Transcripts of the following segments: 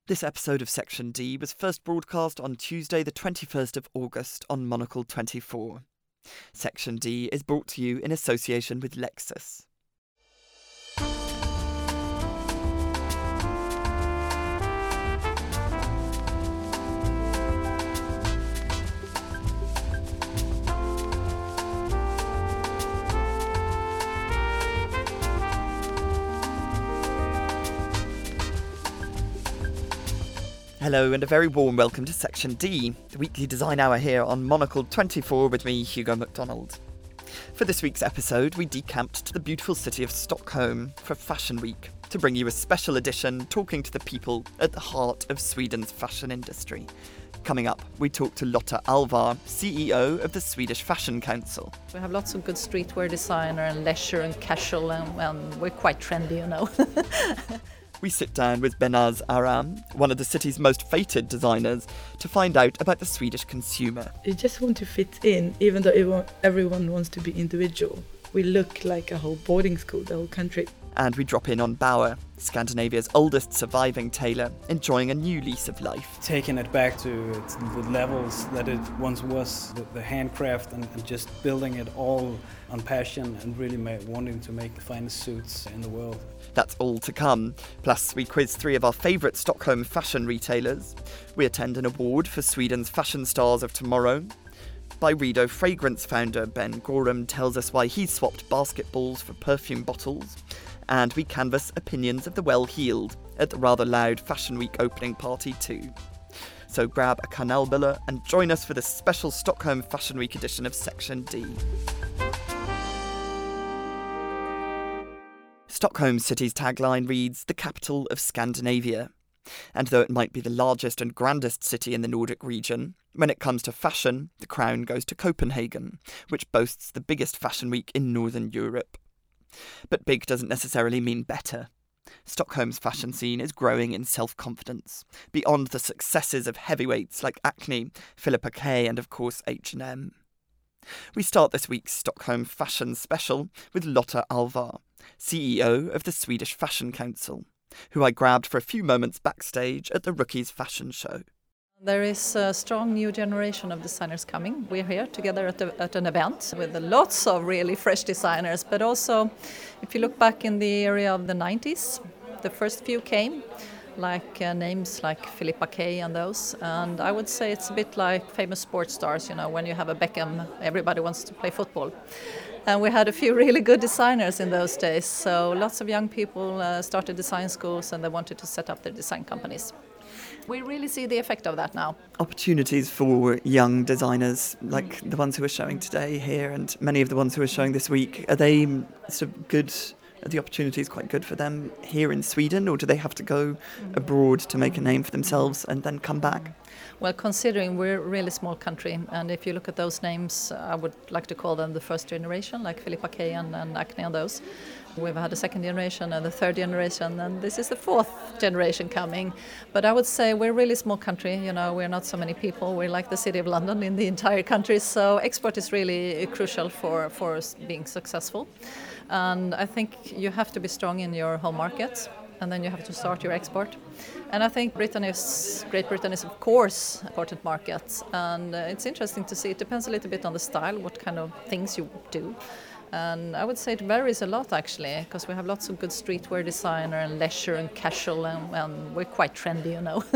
This episode of Section D was first broadcast on Tuesday the 21st of August on Monocle 24. Section D is brought to you in association with Lexus. Hello and a very warm welcome to Section D, the weekly design hour here on Monocle 24 with me, Hugo MacDonald. For this week's episode, we decamped to the beautiful city of Stockholm for Fashion Week to bring you a special edition talking to the people at the heart of Sweden's fashion industry. Coming up, we talk to Lotta Alvar, CEO of the Swedish Fashion Council. We have lots of good streetwear designer and leisure and casual and we're quite trendy, you know. We sit down with Benaz Aram, one of the city's most feted designers, to find out about the Swedish consumer. You just want to fit in, even though everyone wants to be individual. We look like a whole boarding school, the whole country. And we drop in on Bauer, Scandinavia's oldest surviving tailor, enjoying a new lease of life. Taking it back to the levels that it once was, the handcraft and just building it all on passion and really wanting to make the finest suits in the world. That's all to come. Plus, we quiz three of our favourite Stockholm fashion retailers. We attend an award for Sweden's Fashion Stars of Tomorrow. Byredo fragrance founder Ben Gorham tells us why he swapped basketballs for perfume bottles. And we canvass opinions of the well-heeled at the rather loud Fashion Week opening party too. So grab a kanelbulle and join us for the special Stockholm Fashion Week edition of Section D. Stockholm City's tagline reads, "The capital of Scandinavia." And though it might be the largest and grandest city in the Nordic region, when it comes to fashion, the crown goes to Copenhagen, which boasts the biggest fashion week in Northern Europe. But big doesn't necessarily mean better. Stockholm's fashion scene is growing in self-confidence, beyond the successes of heavyweights like Acne, Filippa K and of course H&M. We start this week's Stockholm Fashion Special with Lotta Alvar, CEO of the Swedish Fashion Council, who I grabbed for a few moments backstage at the Rookies fashion show. There is a strong new generation of designers coming. We're here together at an event with lots of really fresh designers, but also if you look back in the area of the 90s, the first few came, like names like Filippa K and those. And I would say it's a bit like famous sports stars, you know, when you have a Beckham, everybody wants to play football. And we had a few really good designers in those days, so lots of young people started design schools and they wanted to set up their design companies. We really see the effect of that now. Opportunities for young designers, like the ones who are showing today here and many of the ones who are showing this week, are they sort of good? Are the opportunities quite good for them here in Sweden, or do they have to go abroad to make a name for themselves and then come back? Well, considering we're a really small country, and if you look at those names, I would like to call them the first generation, like Filippa K and Acne and those. We've had a second generation and the third generation, and this is the fourth generation coming. But I would say we're a really small country, you know, we're not so many people. We're like the city of London in the entire country, so export is really crucial for being successful. And I think you have to be strong in your home market, and then you have to start your export. And I think Great Britain is of course an important market, and it's interesting to see. It depends a little bit on the style, what kind of things you do. And I would say it varies a lot actually, because we have lots of good streetwear designer and leisure and casual, and we're quite trendy, you know.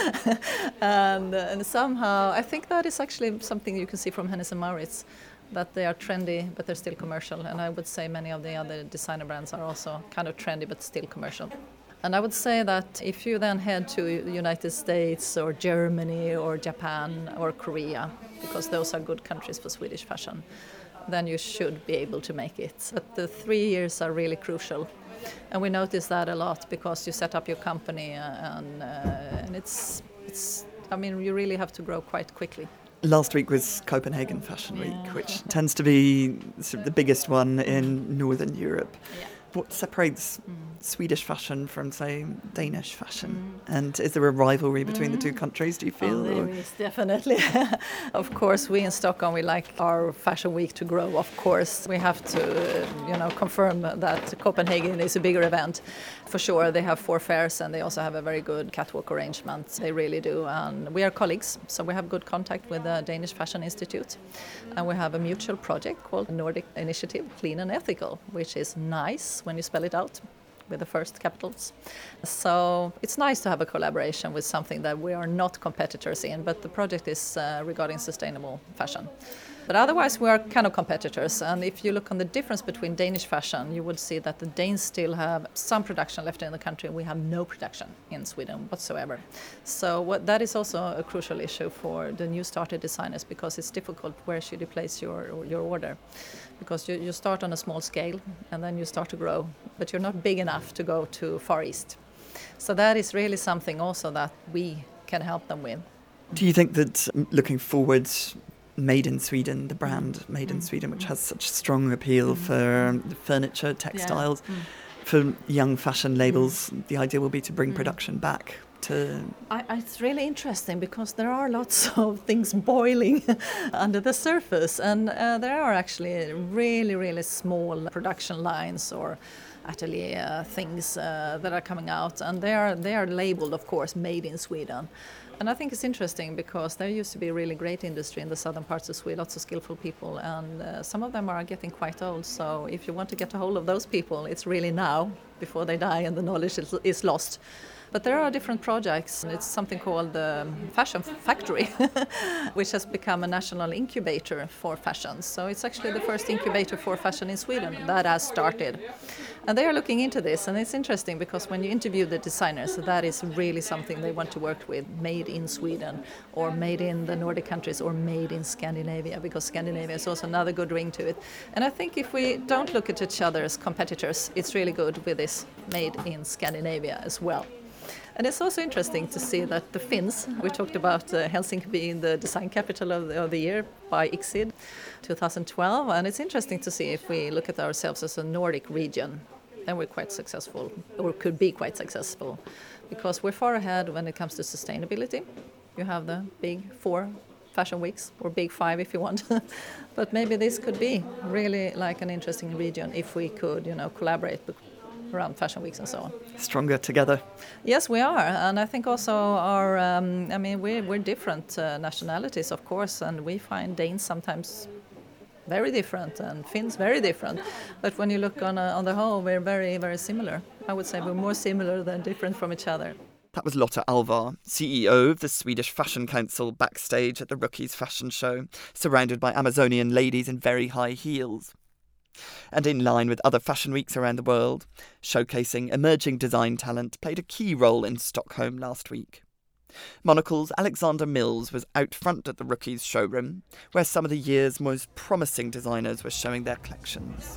and somehow I think that is actually something you can see from Hennes & Mauritz, that they are trendy but they're still commercial. And I would say many of the other designer brands are also kind of trendy but still commercial. And I would say that if you then head to the United States or Germany or Japan or Korea, because those are good countries for Swedish fashion, then you should be able to make it. But the 3 years are really crucial. And we notice that a lot because you set up your company and it's I mean, you really have to grow quite quickly. Last week was Copenhagen Fashion Week, which tends to be sort of the biggest one in Northern Europe. What separates Swedish fashion from, say, Danish fashion? And is there a rivalry between the two countries, do you feel? There is, definitely. Of course, we in Stockholm, we like our fashion week to grow, of course. We have to, confirm that Copenhagen is a bigger event. For sure, they have 4 fairs and they also have a very good catwalk arrangement. They really do. And we are colleagues, so we have good contact with the Danish Fashion Institute. And we have a mutual project called Nordic Initiative Clean and Ethical, which is nice when you spell it out with the first capitals. So it's nice to have a collaboration with something that we are not competitors in, but the project is regarding sustainable fashion. But otherwise we are kind of competitors, and if you look on the difference between Danish fashion, you will see that the Danes still have some production left in the country and we have no production in Sweden whatsoever. So that is also a crucial issue for the new started designers, because it's difficult where should you place your order. Because you start on a small scale and then you start to grow, but you're not big enough to go to Far East. So that is really something also that we can help them with. Do you think that looking forward, Made in Sweden, the brand Made in Sweden, which has such strong appeal for furniture, textiles, for young fashion labels, the idea will be to bring production back to... It's really interesting because there are lots of things boiling under the surface, and there are actually really, really small production lines or atelier things that are coming out, and they are labeled, of course, Made in Sweden. And I think it's interesting because there used to be a really great industry in the southern parts of Sweden, lots of skillful people, and some of them are getting quite old. So if you want to get a hold of those people, it's really now, before they die and the knowledge is lost. But there are different projects. It's something called the Fashion Factory, which has become a national incubator for fashion. So it's actually the first incubator for fashion in Sweden that has started. And they are looking into this, and it's interesting because when you interview the designers, that is really something they want to work with, made in Sweden, or made in the Nordic countries, or made in Scandinavia, because Scandinavia is also another good ring to it. And I think if we don't look at each other as competitors, it's really good with this made in Scandinavia as well. And it's also interesting to see that the Finns, we talked about Helsinki being the design capital of the year by ICSID 2012, and it's interesting to see if we look at ourselves as a Nordic region, then we're quite successful, or could be quite successful, because we're far ahead when it comes to sustainability. You have the big 4 fashion weeks, or big 5 if you want, but maybe this could be really like an interesting region if we could, collaborate around fashion weeks and so on. Stronger together. Yes, we are, and I think also we're different nationalities, of course, and we find Danes sometimes very different and Finns very different. But when you look on the whole, we're very, very similar. I would say we're more similar than different from each other. That was Lotta Alvar, CEO of the Swedish Fashion Council, backstage at the Rookies fashion show, surrounded by Amazonian ladies in very high heels. And in line with other fashion weeks around the world, showcasing emerging design talent played a key role in Stockholm last week. Monocle's Alexander Mills was out front at the Rookies showroom, where some of the year's most promising designers were showing their collections.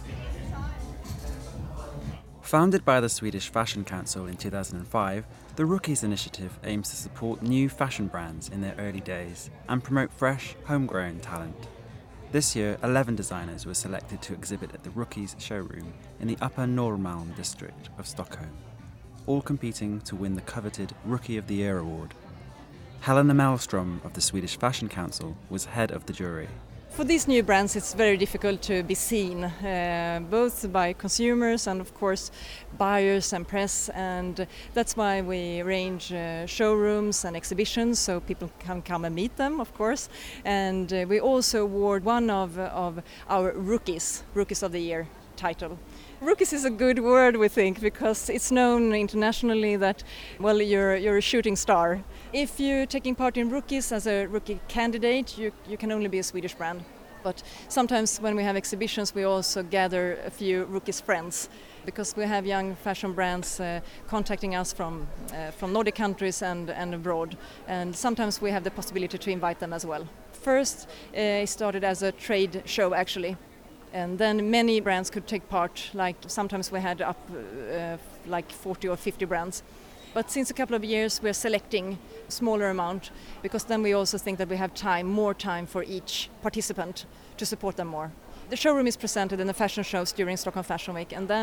Founded by the Swedish Fashion Council in 2005, the Rookies initiative aims to support new fashion brands in their early days and promote fresh, homegrown talent. This year, 11 designers were selected to exhibit at the Rookies showroom in the Upper Norrmalm district of Stockholm, all competing to win the coveted Rookie of the Year award. Helena Mellström of the Swedish Fashion Council was head of the jury. For these new brands, it's very difficult to be seen, both by consumers and, of course, buyers and press. And that's why we arrange showrooms and exhibitions so people can come and meet them, of course. And we also award one of our Rookies of the Year title. Rookies is a good word, we think, because it's known internationally that, well, you're a shooting star. If you're taking part in Rookies as a rookie candidate, you can only be a Swedish brand. But sometimes when we have exhibitions, we also gather a few Rookies friends, because we have young fashion brands contacting us from Nordic countries and abroad. And sometimes we have the possibility to invite them as well. First, it started as a trade show, actually. And then many brands could take part, like sometimes we had up like 40 or 50 brands. But since a couple of years we're selecting a smaller amount, because then we also think that we have more time for each participant to support them more. The showroom is presented in the fashion shows during Stockholm Fashion Week, and then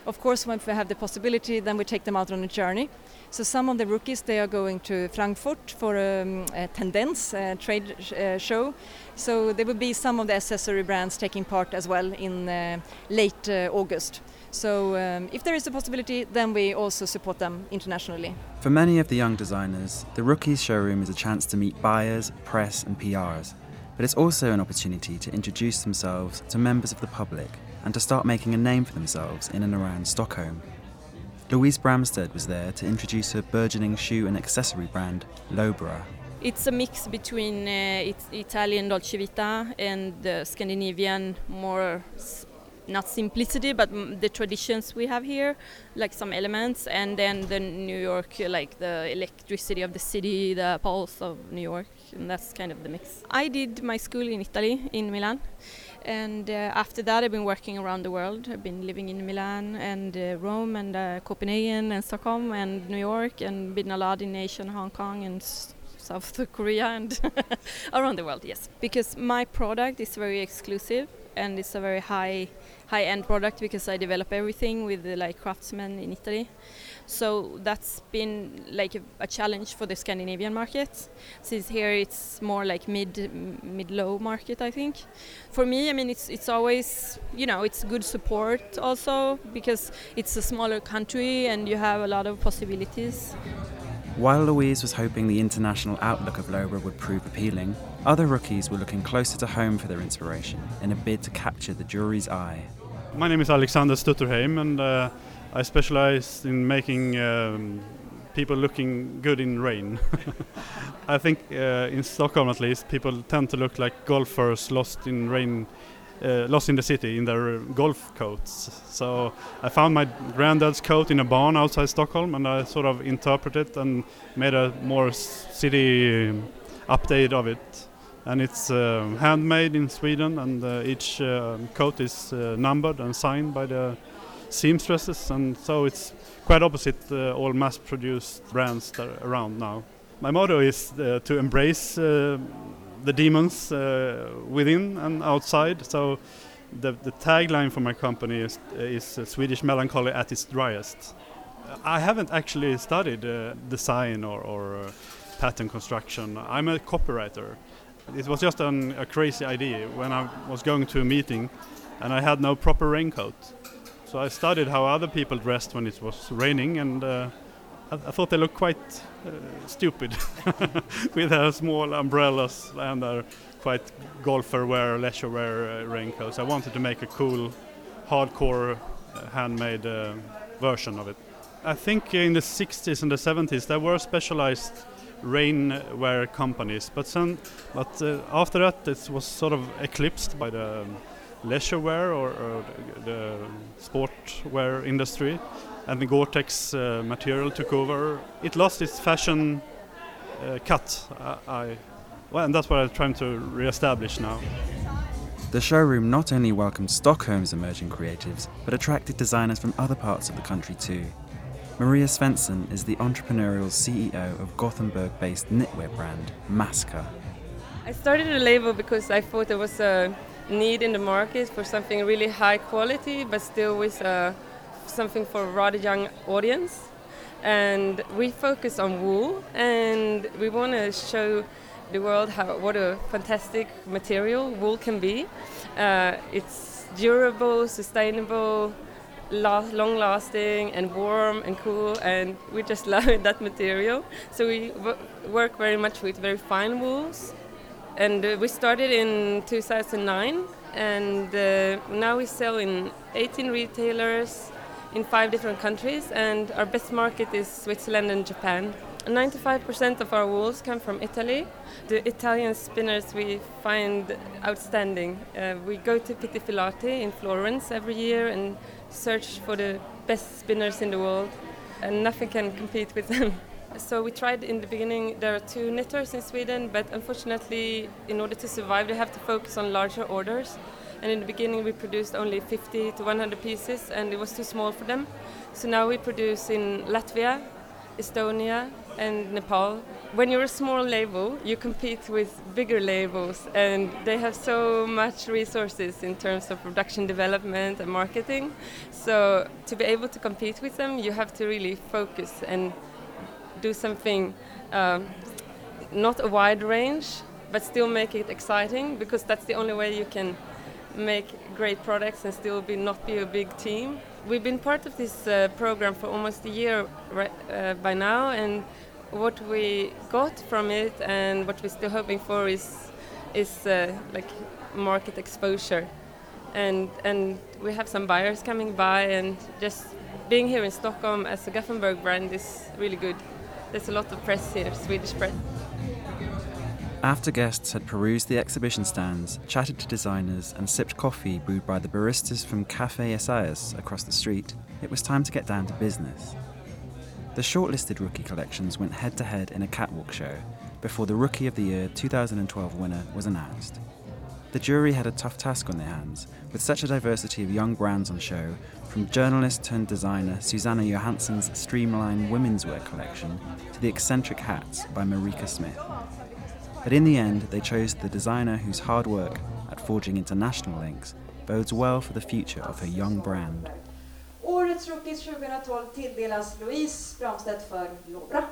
Of course, when we have the possibility, then we take them out on a journey. So some of the rookies, they are going to Frankfurt for a Tendenz trade show. So there will be some of the accessory brands taking part as well in late August. So if there is a possibility, then we also support them internationally. For many of the young designers, the Rookies showroom is a chance to meet buyers, press and PRs. But it's also an opportunity to introduce themselves to members of the public and to start making a name for themselves in and around Stockholm. Louise Bramstead was there to introduce her burgeoning shoe and accessory brand, Lobra. It's a mix between Italian Dolce Vita and Scandinavian, more not simplicity, but the traditions we have here, like some elements, and then the New York, like the electricity of the city, the pulse of New York, and that's kind of the mix. I did my school in Italy, in Milan, and after that I've been working around the world. I've been living in Milan and Rome and Copenhagen and Stockholm and New York, and been a lot in Asia and Hong Kong and South Korea and around the world, yes. Because my product is very exclusive and it's a very high-end product because I develop everything with craftsmen in Italy. So that's been a challenge for the Scandinavian market. Since here it's more like mid-low market, I think. For me, I mean, it's always, it's good support also because it's a smaller country and you have a lot of possibilities. While Louise was hoping the international outlook of Lobra would prove appealing, other rookies were looking closer to home for their inspiration in a bid to capture the jury's eye. My name is Alexander Stutterheim, and I specialize in making people looking good in rain. I think in Stockholm at least, people tend to look like golfers lost in rain, lost in the city in their golf coats. So I found my granddad's coat in a barn outside Stockholm, and I sort of interpreted it and made a more city update of it. And it's handmade in Sweden, and each coat is numbered and signed by the seamstresses, and so it's quite opposite all mass-produced brands that are around now. My motto is to embrace the demons within and outside. So the tagline for my company is Swedish melancholy at its driest. I haven't actually studied design or pattern construction. I'm a copywriter. It was just a crazy idea when I was going to a meeting and I had no proper raincoat. So I studied how other people dressed when it was raining, and I thought they looked quite stupid with their small umbrellas and their quite golfer wear, leisure wear raincoats. I wanted to make a cool, hardcore, handmade version of it. I think in the 60s and the 70s there were specialized rainwear companies, but after that it was sort of eclipsed by the leisure wear or the sport wear industry, and the Gore-Tex material took over. It lost its fashion cut, and that's what I'm trying to re-establish now. The showroom not only welcomed Stockholm's emerging creatives, but attracted designers from other parts of the country too. Maria Svensson is the entrepreneurial CEO of Gothenburg-based knitwear brand Maska. I started a label because I thought there was a need in the market for something really high quality, but still with something for a rather young audience. And we focus on wool, and we want to show the world what a fantastic material wool can be. It's durable, sustainable, long-lasting and warm and cool, and we just love that material. So we work very much with very fine wools, and we started in 2009, and now we sell in 18 retailers in 5 different countries, and our best market is Switzerland and Japan. 95% of our wools come from Italy. The Italian spinners we find outstanding. We go to Pitti Filati in Florence every year and search for the best spinners in the world, and nothing can compete with them. So we tried in the beginning. There are 2 knitters in Sweden, but unfortunately, in order to survive, they have to focus on larger orders. And in the beginning, we produced only 50 to 100 pieces, and it was too small for them. So now we produce in Latvia, Estonia, and Nepal, when you're a small label, you compete with bigger labels, and they have so much resources in terms of production development and marketing. So to be able to compete with them, you have to really focus and do something, not a wide range, but still make it exciting, because that's the only way you can make great products and still not be a big team. We've been part of this program for almost a year by now, and what we got from it and what we're still hoping for is like market exposure, and we have some buyers coming by, and just being here in Stockholm as a Gothenburg brand is really good. There's a lot of press here, Swedish press. After guests had perused the exhibition stands, chatted to designers and sipped coffee brewed by the baristas from Café Esaias across the street, it was time to get down to business. The shortlisted rookie collections went head-to-head in a catwalk show before the Rookie of the Year 2012 winner was announced. The jury had a tough task on their hands, with such a diversity of young brands on show, from journalist-turned-designer Susanna Johansson's streamlined women's wear collection to the eccentric hats by Marika Smith. But in the end, they chose the designer whose hard work at forging international links bodes well for the future of her young brand. Årets Rookies 2012 tilldelas Louise Bramstedt för Lobra.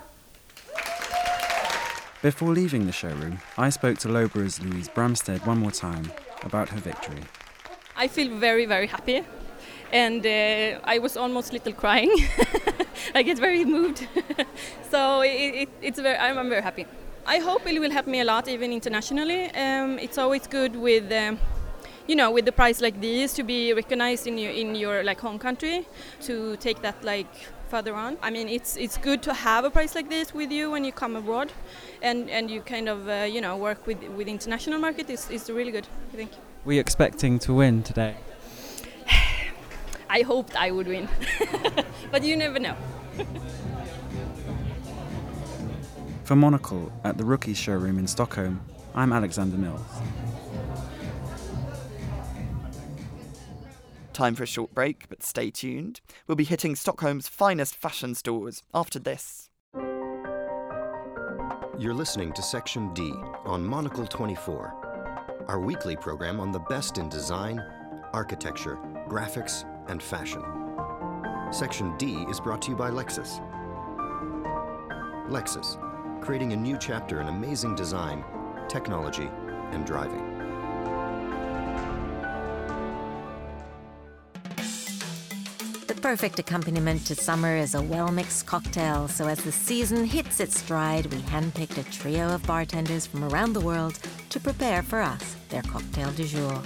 Before leaving the showroom, I spoke to Lobra's Louise Bramstedt one more time about her victory. I feel very, very happy, and I was almost a little crying. I get very moved. So I'm very happy. I hope it will help me a lot, even internationally. It's always good with, with the prize like this, to be recognized in your like home country, to take that like further on. I mean, it's good to have a prize like this with you when you come abroad, and you kind of work with international market. It's really good, I think. Were you expecting to win today? I hoped I would win, but you never know. For Monocle at the Rookies showroom in Stockholm, I'm Alexander Mills. Time for a short break, but stay tuned. We'll be hitting Stockholm's finest fashion stores after this. You're listening to Section D on Monocle 24, our weekly program on the best in design, architecture, graphics, and fashion. Section D is brought to you by Lexus. Lexus, creating a new chapter in amazing design, technology, and driving. The perfect accompaniment to summer is a well-mixed cocktail, so as the season hits its stride, we handpicked a trio of bartenders from around the world to prepare for us their cocktail du jour.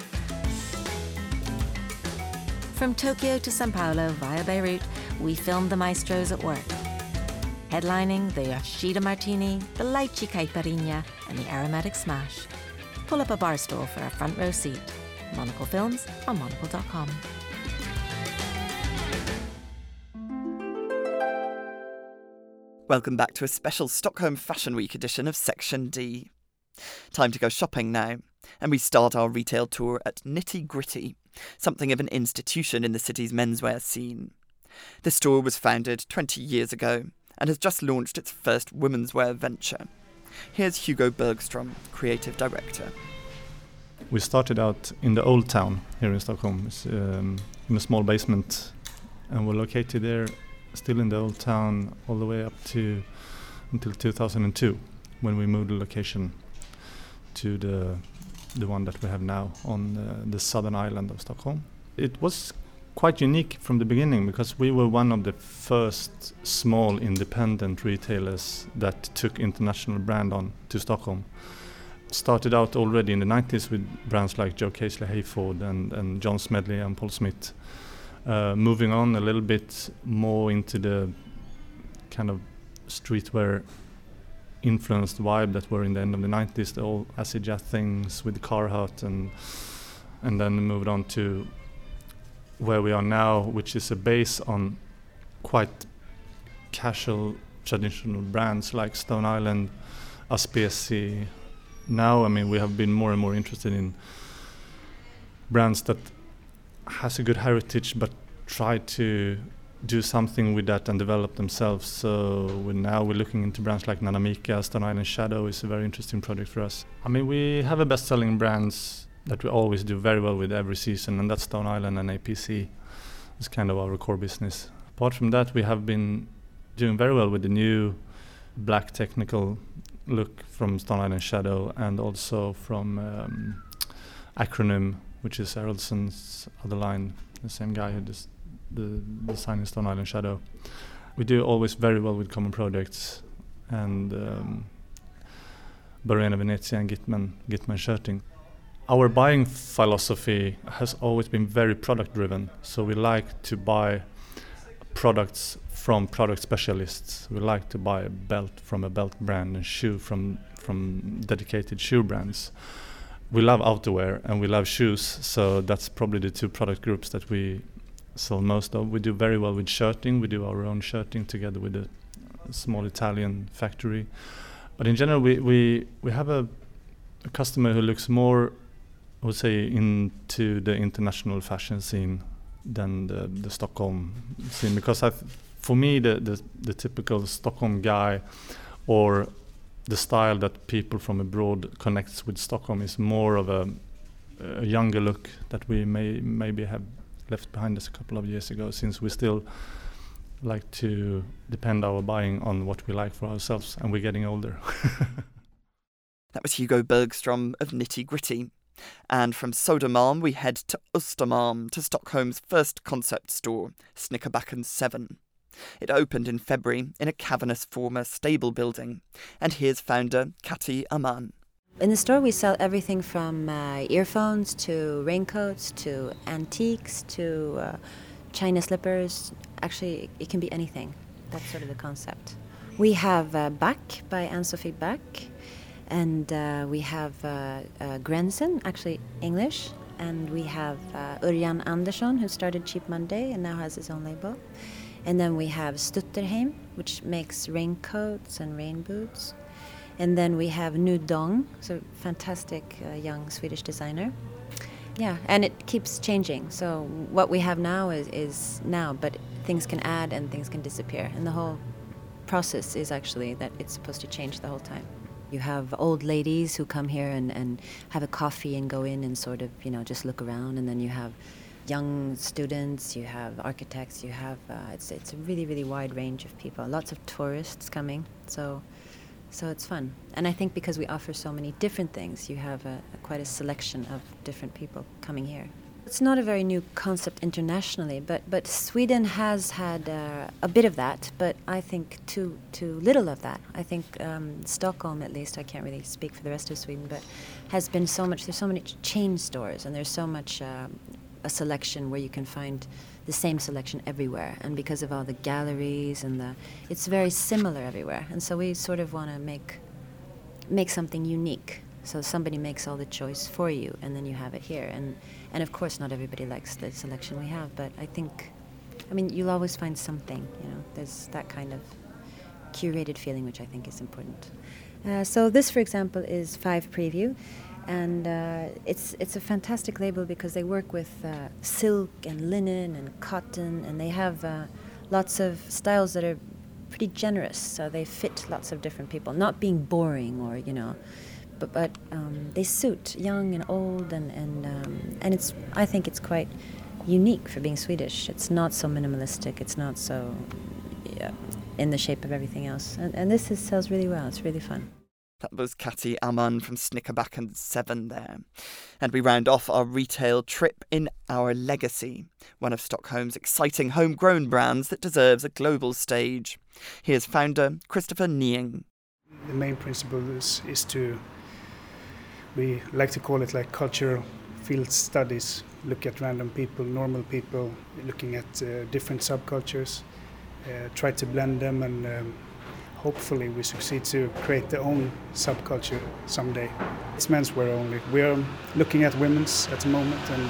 From Tokyo to Sao Paulo via Beirut, we filmed the maestros at work. Headlining the Yoshida Martini, the Lychee Caipirinha, and the Aromatic Smash. Pull up a bar stool for a front row seat. Monocle Films on monocle.com. Welcome back to a special Stockholm Fashion Week edition of Section D. Time to go shopping now, and we start our retail tour at Nitty Gritty, something of an institution in the city's menswear scene. The store was founded 20 years ago and has just launched its first women's wear venture. Here's Hugo Bergstrom, creative director. We started out in the old town here in Stockholm, in a small basement, and we're located there, still in the old town, all the way up until 2002, when we moved the location to the one that we have now on the southern island of Stockholm. It was quite unique from the beginning, because we were one of the first small independent retailers that took international brand on to Stockholm. Started out already in the 90s with brands like Joe Casely, Hayford and John Smedley and Paul Smith. Moving on a little bit more into the kind of streetwear influenced vibe that were in the end of the 90s, the old acid jazz things with Carhartt, and then moved on to where we are now, which is a base on quite casual traditional brands like Stone Island, Aspesi. Now, I mean, we have been more and more interested in brands that has a good heritage but try to do something with that and develop themselves. So we're looking into brands like Nanamika. Stone Island Shadow is a very interesting project for us. I mean, we have a best-selling brands that we always do very well with every season, and that's Stone Island and APC. It's kind of our core business. Apart from that, we have been doing very well with the new black technical look from Stone Island Shadow, and also from Acronym, which is Eroldson's other line, the same guy who does the design in Stone Island Shadow. We do always very well with common projects, and Burena Venezia and Gitman shirting. Our buying philosophy has always been very product driven, so we like to buy products from product specialists. We like to buy a belt from a belt brand and shoe from dedicated shoe brands. We love outerwear and we love shoes, so that's probably the two product groups that we sell most of. We do very well with shirting. We do our own shirting together with a small Italian factory. But in general, we have a customer who looks more, I would say, into the international fashion scene than the Stockholm scene, because for me the typical Stockholm guy, or the style that people from abroad connects with Stockholm, is more of a younger look that we maybe have left behind us a couple of years ago, since we still like to depend our buying on what we like for ourselves, and we're getting older. That was Hugo Bergstrom of Nitty Gritty. And from Södermalm we head to Östermalm, to Stockholm's first concept store, Snickarbacken 7. It opened in February in a cavernous former stable building, and here's founder Kati Aman. In the store we sell everything from earphones to raincoats to antiques to China slippers. Actually, it can be anything. That's sort of the concept. We have Back by Ann-Sophie Back. And we have Grensen, actually English, and we have Örjan Andersson, who started Cheap Monday and now has his own label. And then we have Stutterheim, which makes raincoats and rain boots. And then we have Nu Dong, so fantastic young Swedish designer. Yeah, and it keeps changing. So what we have now is now, but things can add and things can disappear. And the whole process is actually that it's supposed to change the whole time. You have old ladies who come here and have a coffee and go in and sort of, just look around. And then you have young students, you have architects, you have, it's a really, really wide range of people. Lots of tourists coming, so it's fun. And I think because we offer so many different things, you have quite a selection of different people coming here. It's not a very new concept internationally, but Sweden has had a bit of that, but I think too little of that. I think Stockholm, at least, I can't really speak for the rest of Sweden, but has been there's so many chain stores, and there's so much a selection where you can find the same selection everywhere. And because of all the galleries and it's very similar everywhere. And so we sort of want to make something unique. So somebody makes all the choice for you, and then you have it here. And of course, not everybody likes the selection we have, but you'll always find something, There's that kind of curated feeling, which I think is important. So this, for example, is 5 Preview, and it's a fantastic label because they work with silk and linen and cotton, and they have lots of styles that are pretty generous, so they fit lots of different people, not being boring or, but they suit young and old, and I think it's quite unique for being Swedish. It's not so minimalistic. It's not so in the shape of everything else. And this sells really well. It's really fun. That was Kati Aman from Snickarbacken 7 there. And we round off our retail trip in Our Legacy, one of Stockholm's exciting homegrown brands that deserves a global stage. Here's founder Christopher Nieng. The main principle is to, we like to call it like cultural field studies, look at random people, normal people, looking at different subcultures, try to blend them, and hopefully we succeed to create their own subculture someday. It's menswear only. We are looking at women's at the moment, and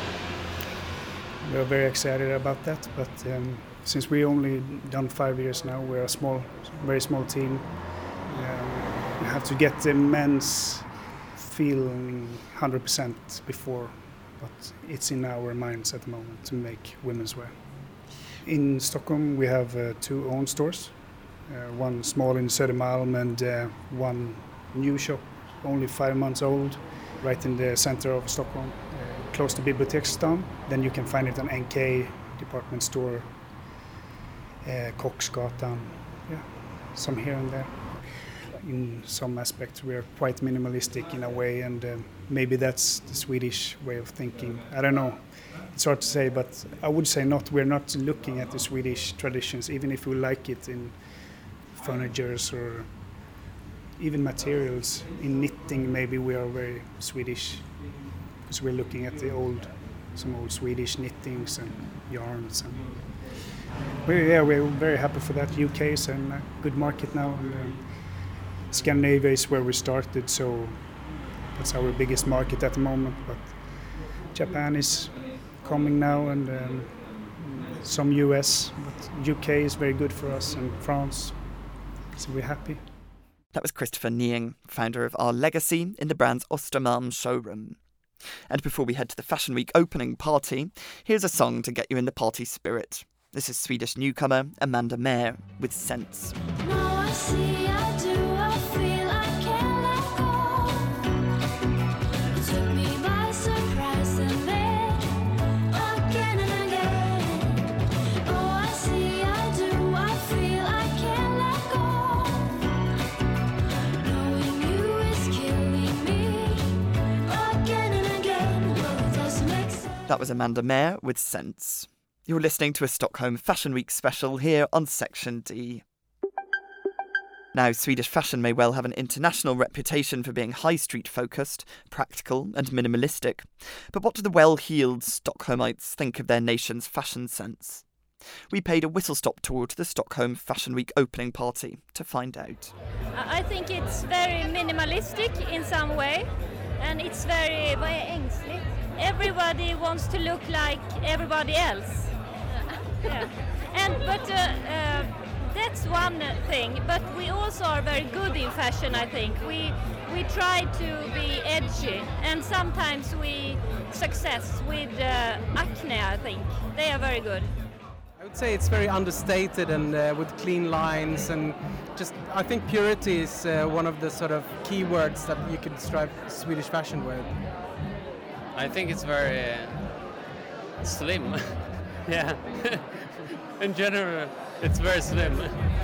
we are very excited about that. But since we only done 5 years now, we're a very small team. We have to get the men's feeling 100% before, but it's in our minds at the moment to make women's wear. In Stockholm we have 2 own stores, one small in Södermalm and one new shop, only 5 months old, right in the center of Stockholm, close to Biblioteksstan. Then you can find it on NK department store, Koksgatan, some here and there. In some aspects we are quite minimalistic in a way, and maybe that's the Swedish way of thinking. I don't know, it's hard to say, but I would say we're not looking at the Swedish traditions, even if we like it in furnitures or even materials. In knitting maybe we are very Swedish, because we're looking at some old Swedish knittings and yarns, and we're very happy for that. UK is a good market now, and Scandinavia is where we started, so that's our biggest market at the moment. But Japan is coming now, and some US, but UK is very good for us, and France, so we're happy. That was Christopher Niing, founder of Our Legacy, in the brand's Östermalm showroom. And before we head to the Fashion Week opening party, here's a song to get you in the party spirit. This is Swedish newcomer Amanda Mayer with Sense. Now I see, I do, I feel I can't let go. It took me by surprise and then again and again. Oh, I see, I do, I feel I can't let go. Knowing you is killing me again and again. Well, it doesn't make sense. That was Amanda Mayer with Sense. You're listening to a Stockholm Fashion Week special here on Section D. Now, Swedish fashion may well have an international reputation for being high street focused, practical and minimalistic. But what do the well-heeled Stockholmites think of their nation's fashion sense? We paid a whistle-stop tour to the Stockholm Fashion Week opening party to find out. I think it's very minimalistic in some way, and it's very ängsligt. Everybody wants to look like everybody else. Yeah. But that's one thing. But we also are very good in fashion, I think. We try to be edgy, and sometimes we success with Acne, I think. They are very good. I would say it's very understated and with clean lines, and just I think purity is one of the sort of keywords that you could describe Swedish fashion with. I think it's very slim. Yeah. In general, it's very slim.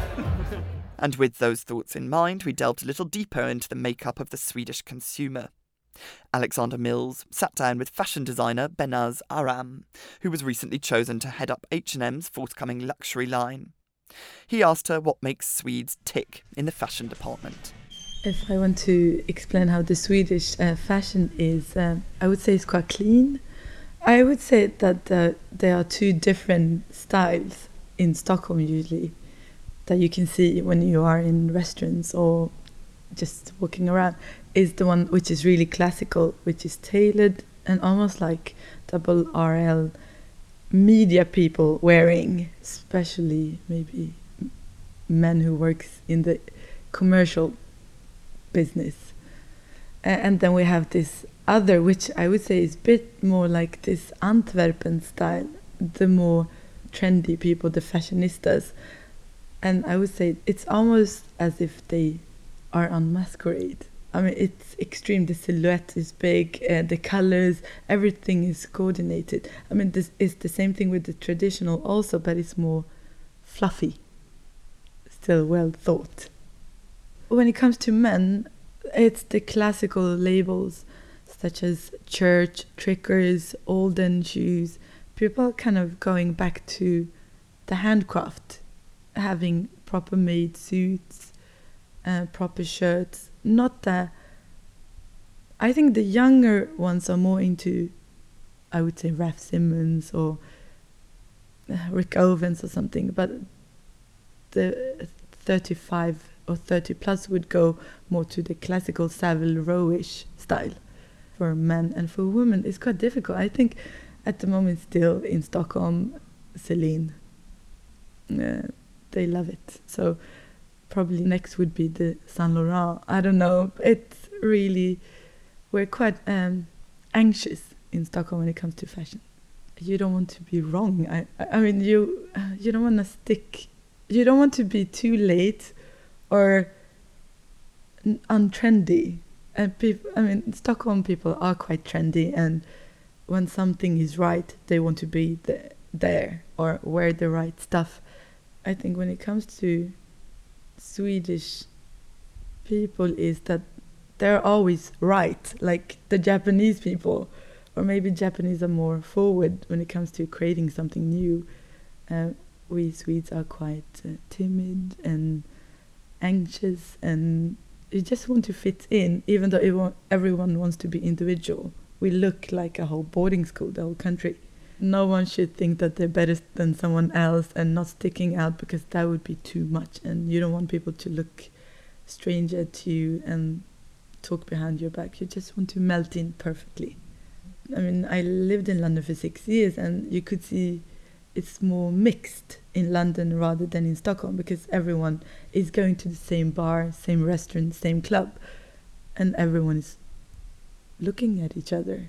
And with those thoughts in mind, we delved a little deeper into the makeup of the Swedish consumer. Alexander Mills sat down with fashion designer Benaz Aram, who was recently chosen to head up H&M's forthcoming luxury line. He asked her what makes Swedes tick in the fashion department. If I want to explain how the Swedish fashion is, I would say it's quite clean. I would say that there are 2 different styles in Stockholm usually that you can see when you are in restaurants or just walking around. Is the one which is really classical, which is tailored and almost like double RL media people wearing, especially maybe men who works in the commercial business. And then we have this other, which I would say is a bit more like this Antwerpen style, the more trendy people, the fashionistas. And I would say it's almost as if they are on masquerade. I mean, it's extreme. The silhouette is big, the colors, everything is coordinated. I mean, this is the same thing with the traditional also, but it's more fluffy, still well thought. When it comes to men, it's the classical labels such as church, trickers, olden shoes. People kind of going back to the handcraft, having proper made suits, proper shirts. Not that. I think the younger ones are more into, I would say, Raf Simons or Rick Owens or something, but the 35 or 30 plus would go more to the classical Savile Row-ish style. For men and for women, it's quite difficult. I think at the moment still in Stockholm, Celine, they love it. So probably next would be the Saint Laurent. I don't know. It's really, we're quite anxious in Stockholm when it comes to fashion. you don't want to be wrong. I mean, you don't want to stick. You don't want to be too late or untrendy. And Stockholm people are quite trendy, and when something is right, they want to be there or wear the right stuff. I think when it comes to Swedish people is that they're always right, like the Japanese people, or maybe Japanese are more forward when it comes to creating something new. We Swedes are quite timid and anxious, and you just want to fit in, even though everyone wants to be individual. We look like a whole boarding school, the whole country. No one should think that they're better than someone else and not sticking out, because that would be too much, and you don't want people to look stranger to you and talk behind your back. You just want to melt in perfectly. I mean, I lived in London for 6 years, and you could see it's more mixed in London rather than in Stockholm, because everyone is going to the same bar, same restaurant, same club, and everyone is looking at each other.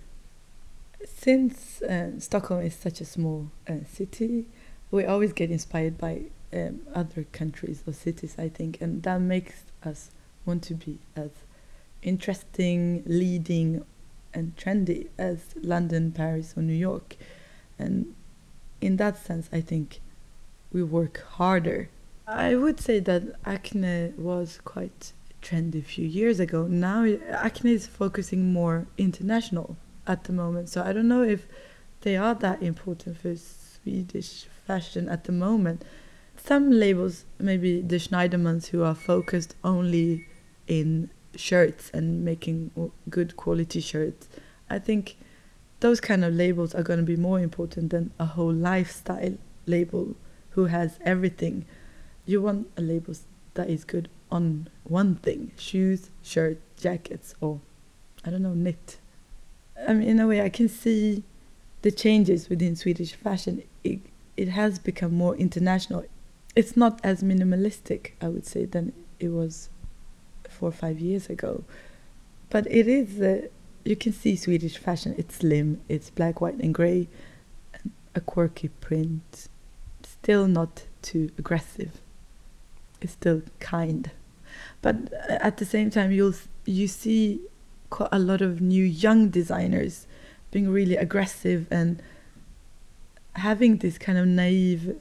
Since Stockholm is such a small city, we always get inspired by other countries or cities, I think, and that makes us want to be as interesting, leading and trendy as London, Paris or New York. And in that sense, I think we work harder. I would say that Acne was quite trendy a few years ago. Now Acne is focusing more international at the moment, so I don't know if they are that important for Swedish fashion at the moment. Some labels, maybe the Schneidermans, who are focused only in shirts and making good quality shirts, I think those kind of labels are going to be more important than a whole lifestyle label who has everything. You want a label that is good on one thing: shoes, shirt, jackets, or I don't know, knit. I mean, in a way, I can see the changes within Swedish fashion. It has become more international. It's not as minimalistic, I would say, than it was 4 or 5 years ago. But it is, you can see Swedish fashion. It's slim, it's black, white and grey, a quirky print. Still not too aggressive. It's still kind. But at the same time, you see quite a lot of new young designers being really aggressive and having this kind of naive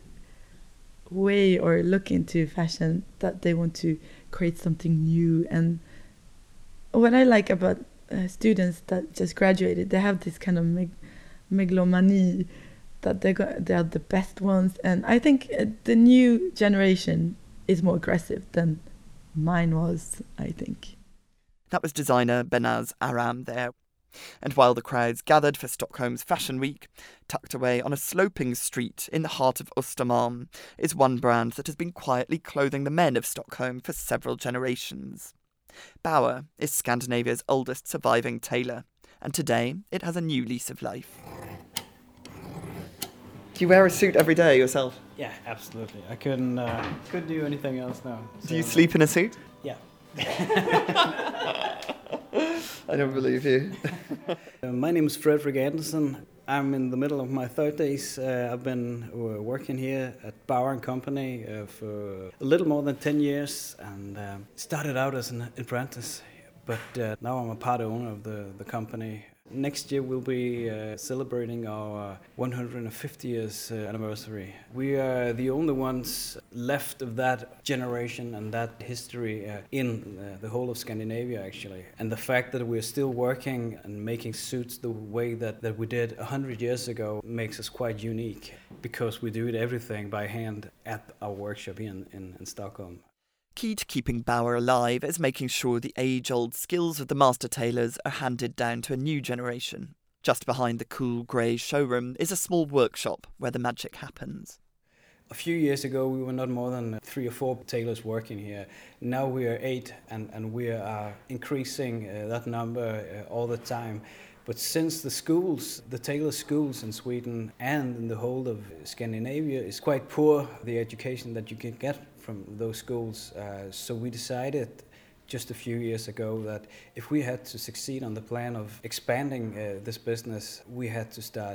way or look into fashion, that they want to create something new. And what I like about students that just graduated, they have this kind of megalomania that they are the best ones. And I think the new generation is more aggressive than mine was, I think. That was designer Behnaz Aram there. And while the crowds gathered for Stockholm's Fashion Week, tucked away on a sloping street in the heart of Östermalm is one brand that has been quietly clothing the men of Stockholm for several generations. Bauer is Scandinavia's oldest surviving tailor, and today it has a new lease of life. Do you wear a suit every day yourself? Yeah, absolutely. I couldn't do anything else now. So. Do you sleep in a suit? Yeah. I don't believe you. My name is Fredrik Andersen. I'm in the middle of my 30s. I've been working here at Bauer & Company for a little more than 10 years, and started out as an apprentice, but now I'm a part owner of the company. Next year we'll be celebrating our 150 years anniversary. We are the only ones left of that generation and that history in the whole of Scandinavia, actually. And the fact that we're still working and making suits the way that we did 100 years ago makes us quite unique, because we do everything by hand at our workshop here in Stockholm. Key to keeping Bauer alive is making sure the age-old skills of the master tailors are handed down to a new generation. Just behind the cool grey showroom is a small workshop where the magic happens. A few years ago we were not more than 3 or 4 tailors working here. Now we are 8, and we are increasing that number all the time. But since the tailor schools in Sweden and in the whole of Scandinavia is quite poor, the education that you can get from those schools, so we decided just a few years ago that if we had to succeed on the plan of expanding this business, we had to start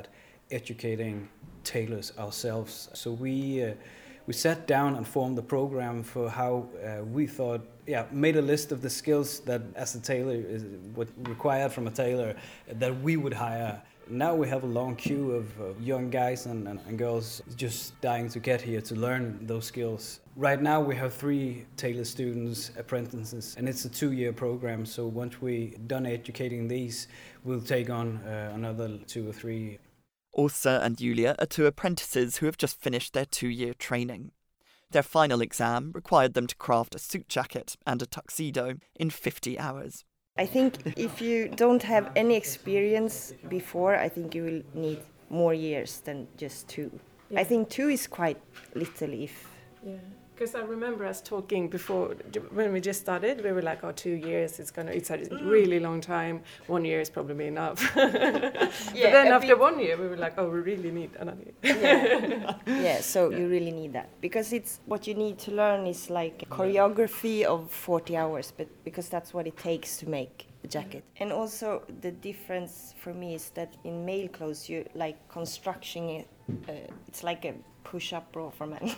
educating tailors ourselves. So we sat down and formed a program for how we thought, made a list of the skills that as a tailor is what required from a tailor that we would hire. Now we have a long queue of young guys and girls just dying to get here to learn those skills. Right now we have 3 tailor students, apprentices, and it's a 2-year program. So once we're done educating these, we'll take on another 2 or 3. Åsa and Julia are 2 apprentices who have just finished their 2-year training. Their final exam required them to craft a suit jacket and a tuxedo in 50 hours. I think if you don't have any experience before, I think you will need more years than just 2. Yeah. I think 2 is quite little if... Yeah, because I remember us talking before, when we just started, we were like, 2 years, it's a really long time, 1 year is probably enough. But then after 1 year, we were like, we really need another year. Yeah, so you really need that. Because it's what you need to learn is like choreography of 40 hours, but because that's what it takes to make a jacket. And also the difference for me is that in male clothes, you like construction it, it's like a push-up bra for men.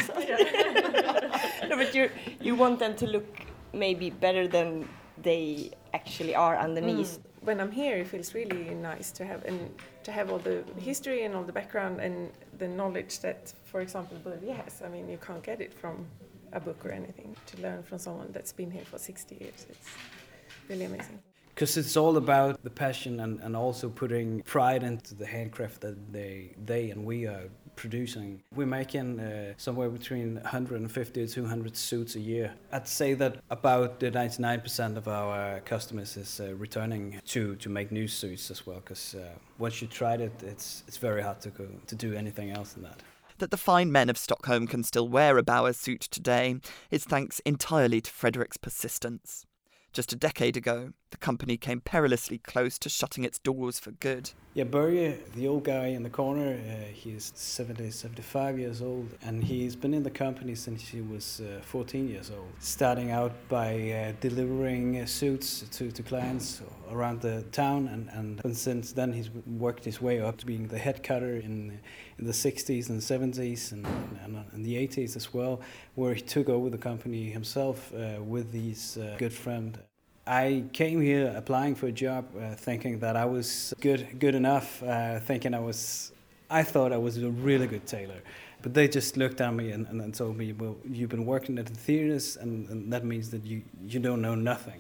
No, but you want them to look maybe better than they actually are underneath. When I'm here, it feels really nice to have all the history and all the background and the knowledge that, for example, Börje has. I mean, you can't get it from a book or anything. To learn from someone that's been here for 60 years, it's really amazing. Because it's all about the passion and also putting pride into the handcraft that they and we are producing. We're making somewhere between 150 to 200 suits a year. I'd say that about 99% of our customers is returning to make new suits as well, because once you tried it, it's very hard to do anything else than that. That the fine men of Stockholm can still wear a Bauer suit today is thanks entirely to Fredrik's persistence. Just a decade ago, the company came perilously close to shutting its doors for good. Yeah, Börje, the old guy in the corner, he's 75 years old, and he's been in the company since he was 14 years old, starting out by delivering suits to clients around the town, and since then he's worked his way up to being the head cutter in the 60s and 70s and the 80s as well, where he took over the company himself with his good friend. I came here applying for a job thinking that I was good enough, thinking I thought I was a really good tailor. But they just looked at me and told me, well, you've been working at the theaters and that means that you don't know nothing.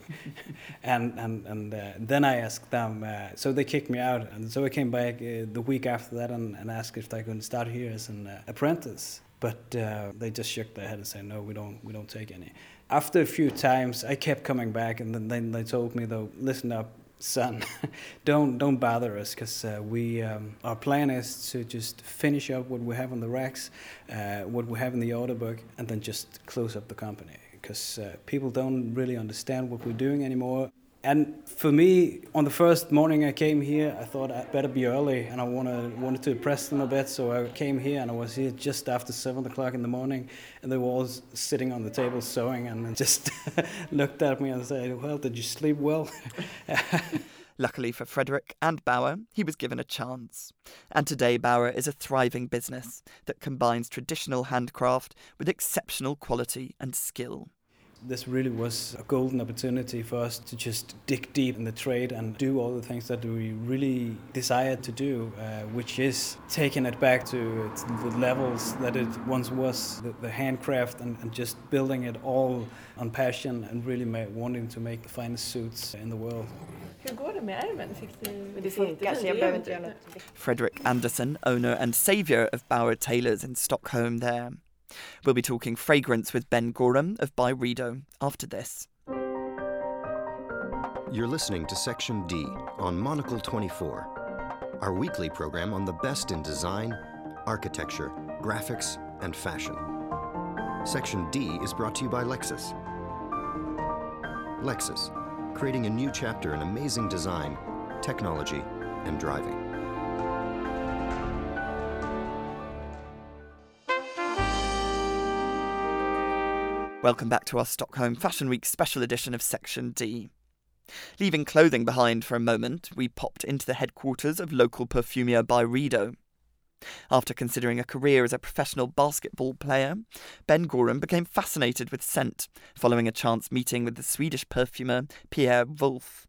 and then I asked them, so they kicked me out. And so I came back the week after that and asked if I could start here as an apprentice. But they just shook their head and said, no, we don't take any. After a few times, I kept coming back, and then they told me, though, listen up, son, don't bother us, because our plan is to just finish up what we have on the racks, what we have in the order book, and then just close up the company, because people don't really understand what we're doing anymore. And for me, on the first morning I came here, I thought I'd better be early, and I wanted to impress them a bit, so I came here, and I was here just after 7 o'clock in the morning, and they were all sitting on the table sewing, and just looked at me and said, well, did you sleep well? Luckily for Fredrik and Bauer, he was given a chance. And today Bauer is a thriving business that combines traditional handcraft with exceptional quality and skill. This really was a golden opportunity for us to just dig deep in the trade and do all the things that we really desired to do, which is taking it back to the levels that it once was, the handcraft, and just building it all on passion and really wanting to make the finest suits in the world. Hur går det med ärmen? Det funkar, så jag behöver inte göra något. Fredrik Andersson, owner and saviour of Bauer Tailors in Stockholm there. We'll be talking fragrance with Ben Gorham of Byredo after this. You're listening to Section D on Monocle 24, our weekly program on the best in design, architecture, graphics, and fashion. Section D is brought to you by Lexus. Lexus, creating a new chapter in amazing design, technology, and driving. Welcome back to our Stockholm Fashion Week special edition of Section D. Leaving clothing behind for a moment, we popped into the headquarters of local perfumier Byredo. After considering a career as a professional basketball player, Ben Gorham became fascinated with scent, following a chance meeting with the Swedish perfumer Pierre Wolf.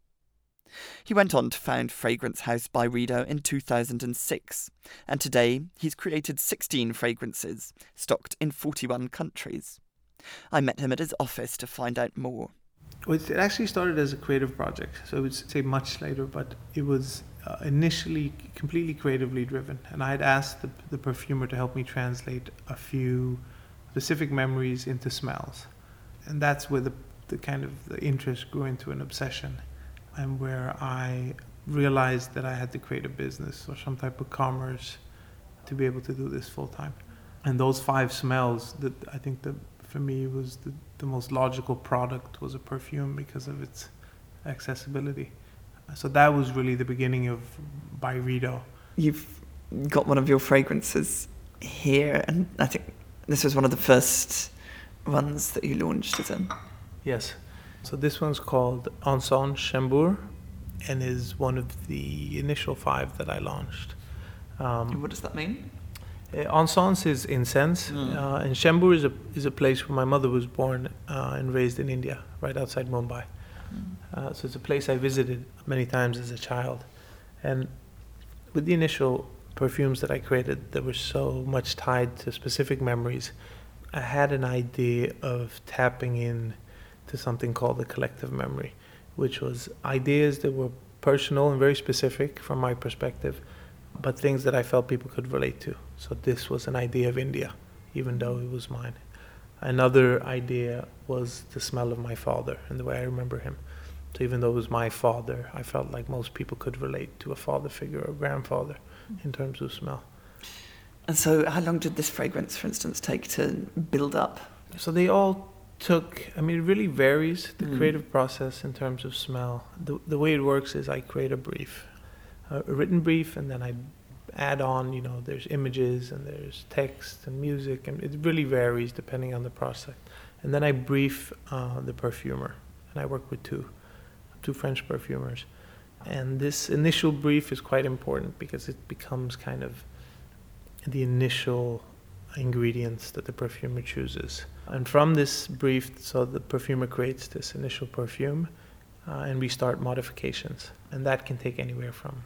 He went on to found Fragrance House Byredo in 2006, and today he's created 16 fragrances, stocked in 41 countries. I met him at his office to find out more. Well, it actually started as a creative project, so I would say much later, but it was initially completely creatively driven. And I had asked the perfumer to help me translate a few specific memories into smells. And that's where the kind of the interest grew into an obsession, and where I realized that I had to create a business or some type of commerce to be able to do this full time. And those 5 smells, that I think that for me was the most logical product was a perfume because of its accessibility. So that was really the beginning of Byredo. You've got one of your fragrances here, and I think this was one of the first ones that you launched, is it? Yes. So this one's called Encens Chambour, and is one of the initial 5 that I launched. What does that mean? Encens is incense, and Chambour is a place where my mother was born and raised in India, right outside Mumbai. So it's a place I visited many times as a child. And with the initial perfumes that I created that were so much tied to specific memories, I had an idea of tapping in to something called the collective memory, which was ideas that were personal and very specific from my perspective, but things that I felt people could relate to. So this was an idea of India, even though it was mine. Another idea was the smell of my father and the way I remember him. So even though it was my father, I felt like most people could relate to a father figure or grandfather in terms of smell. And so how long did this fragrance, for instance, take to build up? So they all took, it really varies, the creative process in terms of smell. The way it works is I create a brief, a written brief, and then I add on, there's images and there's text and music, and it really varies depending on the process. And then I brief the perfumer, and I work with two French perfumers. And this initial brief is quite important because it becomes kind of the initial ingredients that the perfumer chooses. And from this brief, so the perfumer creates this initial perfume, and we start modifications. And that can take anywhere from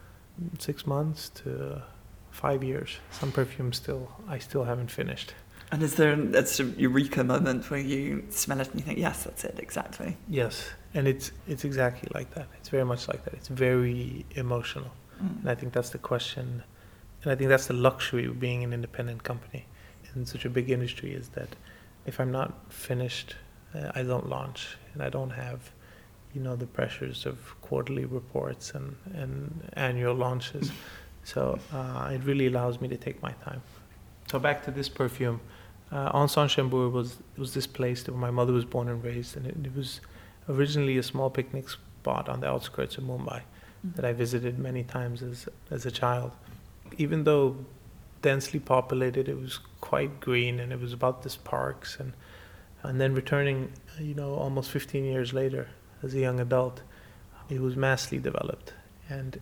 6 months to 5 years. Some perfumes I still haven't finished. And is there a eureka moment where you smell it and you think, yes, that's it, exactly? Yes, and it's exactly like that. It's very much like that. It's very emotional. And I think that's the question, and I think that's the luxury of being an independent company in such a big industry, is that if I'm not finished, I don't launch, and I don't have, the pressures of quarterly reports and annual launches. So it really allows me to take my time. So back to this perfume. Encens Chambour was this place where my mother was born and raised, and it was originally a small picnic spot on the outskirts of Mumbai that I visited many times as a child. Even though densely populated, it was quite green, and it was about this parks, and then returning, almost 15 years later as a young adult, it was massively developed, and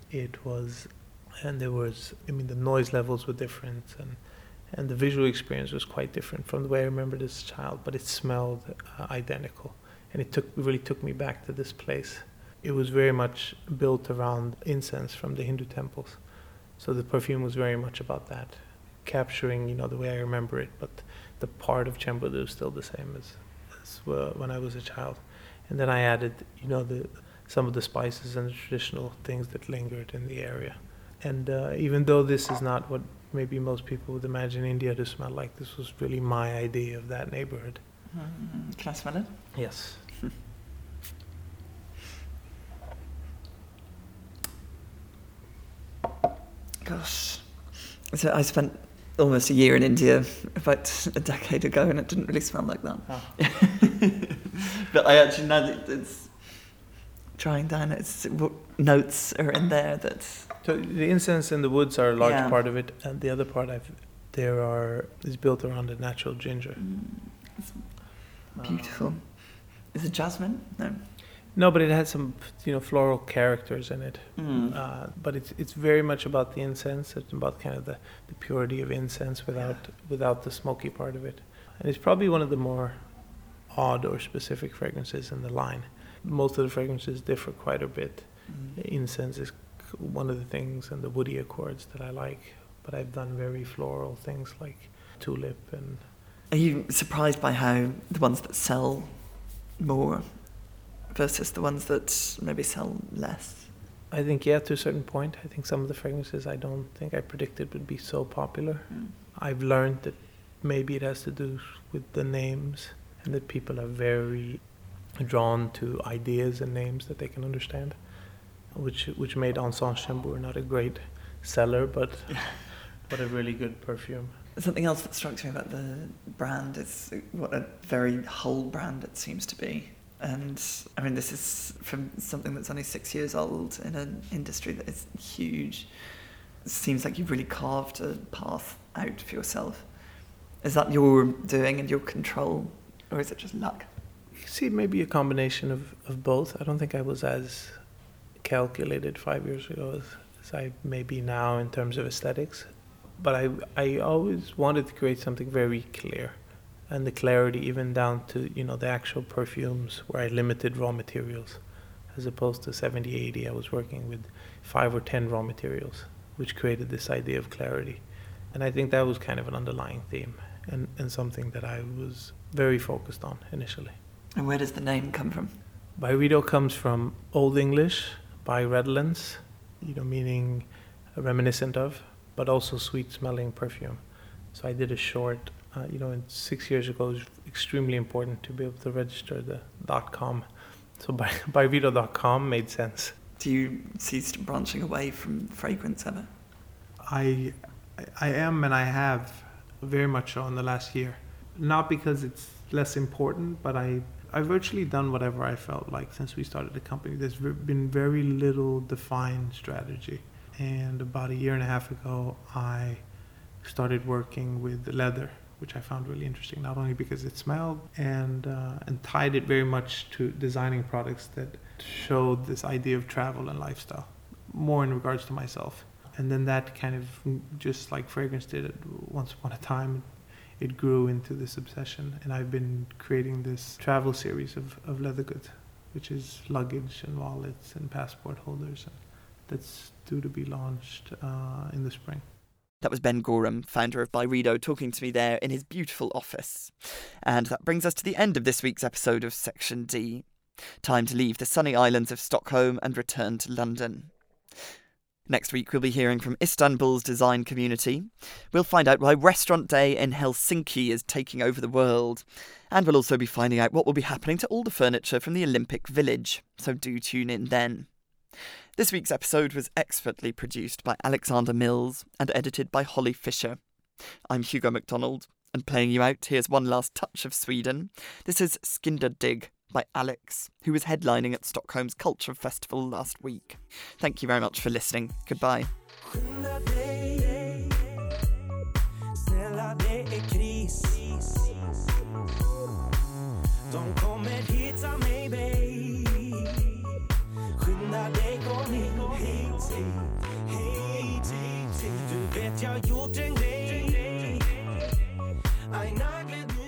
there was, the noise levels were different, and the visual experience was quite different from the way I remembered as a child, but it smelled identical. And it really took me back to this place. It was very much built around incense from the Hindu temples. So the perfume was very much about that, capturing, the way I remember it, but the part of Chambour was still the same as when I was a child. And then I added, some of the spices and the traditional things that lingered in the area. And even though this is not what maybe most people would imagine India to smell like, this was really my idea of that neighborhood. Can I smell it? Yes. Gosh. So I spent almost a year in India about a decade ago, and it didn't really smell like that. Oh. But I actually know that it's drying down. Notes are in there that. So the incense and the woods are a large part of it, and the other part is built around the natural ginger. It's beautiful. Is it jasmine? No. No, but it had some, floral characters in it. But it's very much about the incense. It's about kind of the purity of incense without the smoky part of it. And it's probably one of the more odd or specific fragrances in the line. Most of the fragrances differ quite a bit. Incense is one of the things, and the woody accords that I like. But I've done very floral things like tulip and... Are you surprised by how the ones that sell more versus the ones that maybe sell less? I think, yeah, to a certain point. I think some of the fragrances I don't think I predicted would be so popular. I've learned that maybe it has to do with the names, and that people are very drawn to ideas and names that they can understand, which made Encens Chambour not a great seller, but a really good perfume. Something else that strikes me about the brand is what a very whole brand it seems to be. And I mean, this is from something that's only 6 years old in an industry that is huge. It seems like you've really carved a path out for yourself. Is that your doing and your control, or is it just luck? You see, maybe a combination of both. I don't think I was as calculated 5 years ago as I may be now in terms of aesthetics. But I always wanted to create something very clear. And the clarity even down to, the actual perfumes where I limited raw materials. As opposed to 70, 80, I was working with 5 or 10 raw materials, which created this idea of clarity. And I think that was kind of an underlying theme and something that I was very focused on initially. And where does the name come from? Byredo comes from Old English, by redolence, meaning reminiscent of, but also sweet-smelling perfume. So I did a short, 6 years ago, it was extremely important to be able to register the .com. So Byredo.com made sense. Do you cease branching away from fragrance ever? I am, and I have very much so in the last year. Not because it's less important, but I've virtually done whatever I felt like since we started the company. There's been very little defined strategy. And about 1.5 years ago, I started working with leather, which I found really interesting, not only because it smelled and tied it very much to designing products that showed this idea of travel and lifestyle, more in regards to myself. And then that kind of, just like fragrance did once upon a time, it grew into this obsession. And I've been creating this travel series of leather goods, which is luggage and wallets and passport holders. And that's due to be launched in the spring. That was Ben Gorham, founder of Byredo, talking to me there in his beautiful office. And that brings us to the end of this week's episode of Section D. Time to leave the sunny islands of Stockholm and return to London. Next week, we'll be hearing from Istanbul's design community. We'll find out why Restaurant Day in Helsinki is taking over the world. And we'll also be finding out what will be happening to all the furniture from the Olympic Village. So do tune in then. This week's episode was expertly produced by Alexander Mills and edited by Holly Fisher. I'm Hugo MacDonald, and playing you out, here's one last touch of Sweden. This is Skinderdig by Alex, who was headlining at Stockholm's Culture Festival last week. Thank you very much for listening. Goodbye. Jag har gjort en grej.